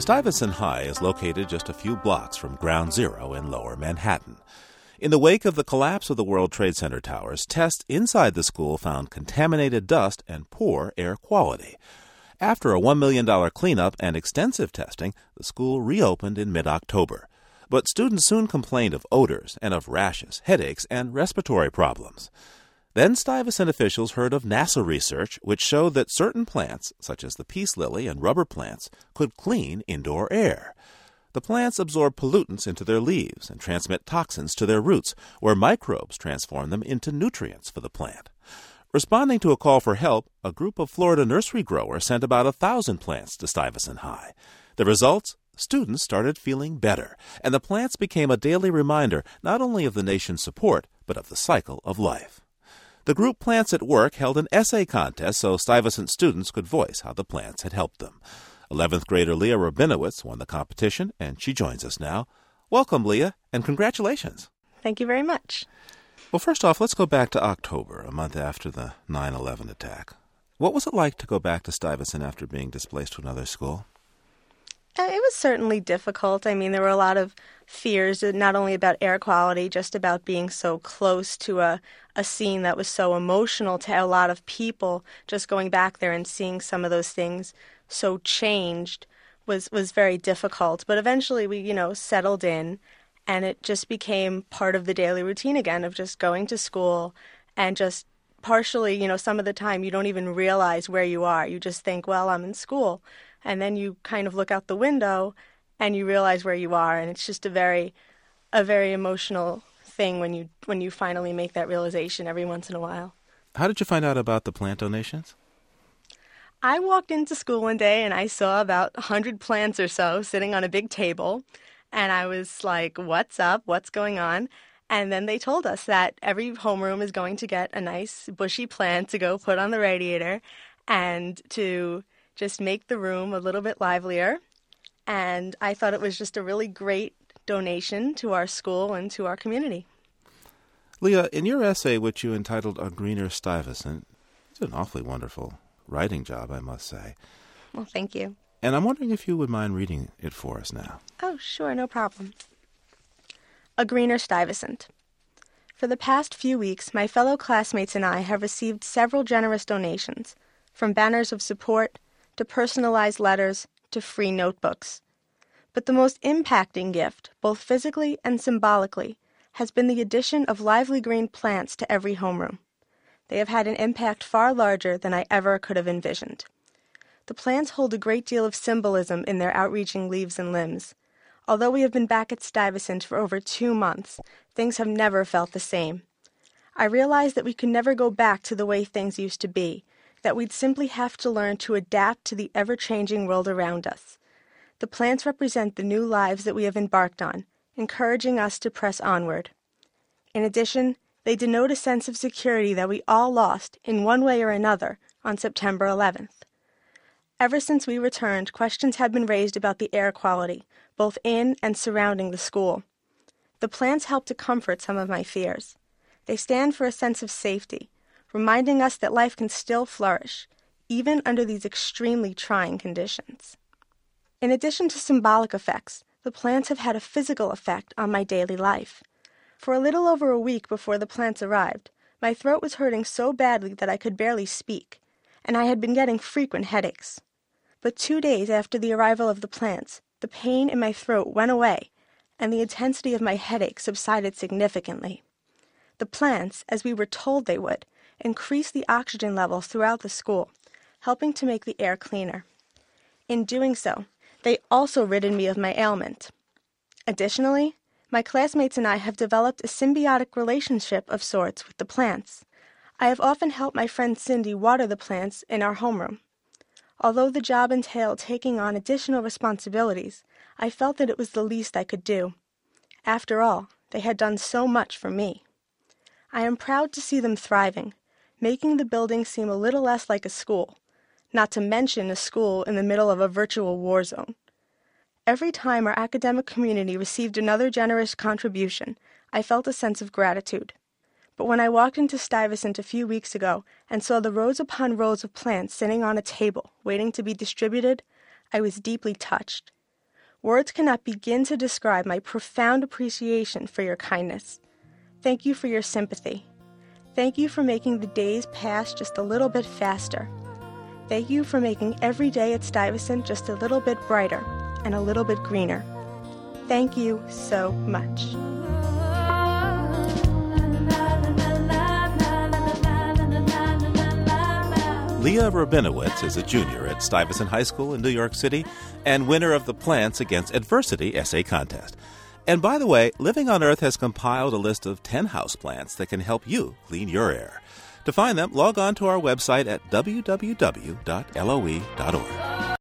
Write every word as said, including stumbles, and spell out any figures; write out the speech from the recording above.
Stuyvesant High is located just a few blocks from Ground Zero in Lower Manhattan. In the wake of the collapse of the World Trade Center towers, tests inside the school found contaminated dust and poor air quality. After a one million dollars cleanup and extensive testing, the school reopened in mid-October. But students soon complained of odors and of rashes, headaches, and respiratory problems. Then Stuyvesant officials heard of NASA research which showed that certain plants, such as the peace lily and rubber plants, could clean indoor air. The plants absorb pollutants into their leaves and transmit toxins to their roots, where microbes transform them into nutrients for the plant. Responding to a call for help, a group of Florida nursery growers sent about a thousand plants to Stuyvesant High. The results? Students started feeling better, and the plants became a daily reminder not only of the nation's support, but of the cycle of life. The group Plants at Work held an essay contest so Stuyvesant students could voice how the plants had helped them. eleventh grader Leah Rabinowitz won the competition, and she joins us now. Welcome, Leah, and congratulations. Thank you very much. Well, first off, let's go back to October, a month after the nine eleven attack. What was it like to go back to Stuyvesant after being displaced to another school? Uh, it was certainly difficult. I mean, there were a lot of fears, not only about air quality, just about being so close to a, a scene that was so emotional to a lot of people. Just going back there and seeing some of those things so changed was, was very difficult. But eventually we, you know, settled in, and it just became part of the daily routine again of just going to school and just partially, you know, some of the time you don't even realize where you are. You just think, well, I'm in school. And then you kind of look out the window and you realize where you are. And it's just a very, a very emotional thing when you when you finally make that realization every once in a while. How did you find out about the plant donations? I walked into school one day and I saw about one hundred plants or so sitting on a big table. And I was like, what's up? What's going on? And then they told us that every homeroom is going to get a nice bushy plant to go put on the radiator and to just make the room a little bit livelier. And I thought it was just a really great donation to our school and to our community. Leah, in your essay, which you entitled A Greener Stuyvesant, it's an awfully wonderful writing job, I must say. Well, thank you. And I'm wondering if you would mind reading it for us now. Oh, sure, no problem. A Greener Stuyvesant. For the past few weeks, my fellow classmates and I have received several generous donations, from banners of support to personalized letters to free notebooks. But the most impacting gift, both physically and symbolically, has been the addition of lively green plants to every homeroom. They have had an impact far larger than I ever could have envisioned. The plants hold a great deal of symbolism in their outreaching leaves and limbs. Although we have been back at Stuyvesant for over two months, things have never felt the same. I realized that we could never go back to the way things used to be, that we'd simply have to learn to adapt to the ever-changing world around us. The plants represent the new lives that we have embarked on, encouraging us to press onward. In addition, they denote a sense of security that we all lost, in one way or another, on September eleventh. Ever since we returned, questions have been raised about the air quality, both in and surrounding the school. The plants help to comfort some of my fears. They stand for a sense of safety, reminding us that life can still flourish, even under these extremely trying conditions. In addition to symbolic effects, the plants have had a physical effect on my daily life. For a little over a week before the plants arrived, my throat was hurting so badly that I could barely speak, and I had been getting frequent headaches. But two days after the arrival of the plants, the pain in my throat went away, and the intensity of my headache subsided significantly. The plants, as we were told they would, increase the oxygen levels throughout the school, helping to make the air cleaner. In doing so, they also ridded me of my ailment. Additionally, my classmates and I have developed a symbiotic relationship of sorts with the plants. I have often helped my friend Cindy water the plants in our homeroom. Although the job entailed taking on additional responsibilities, I felt that it was the least I could do. After all, they had done so much for me. I am proud to see them thriving, making the building seem a little less like a school, not to mention a school in the middle of a virtual war zone. Every time our academic community received another generous contribution, I felt a sense of gratitude. But when I walked into Stuyvesant a few weeks ago and saw the rows upon rows of plants sitting on a table waiting to be distributed, I was deeply touched. Words cannot begin to describe my profound appreciation for your kindness. Thank you for your sympathy. Thank you for making the days pass just a little bit faster. Thank you for making every day at Stuyvesant just a little bit brighter and a little bit greener. Thank you so much. Leah Rabinowitz is a junior at Stuyvesant High School in New York City and winner of the Plants Against Adversity essay contest. And by the way, Living on Earth has compiled a list of ten houseplants that can help you clean your air. To find them, log on to our website at w w w dot l o e dot org.